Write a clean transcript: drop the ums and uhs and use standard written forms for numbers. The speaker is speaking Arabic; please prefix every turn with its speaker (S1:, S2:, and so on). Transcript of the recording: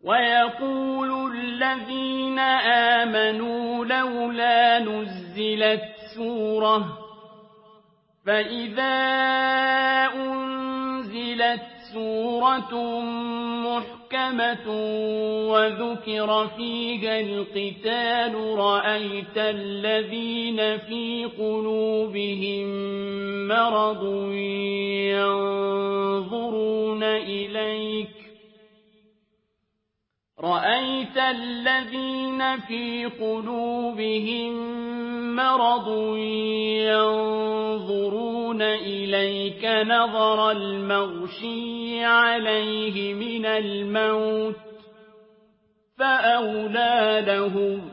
S1: ويقول الذين آمنوا لولا نزلت سورة فإذا أنزلت سورة محكمة وذكر فيها القتال رأيت الذين في قلوبهم مرض ينظرون إليك نظر المغشي عليه من الموت فأولى لهم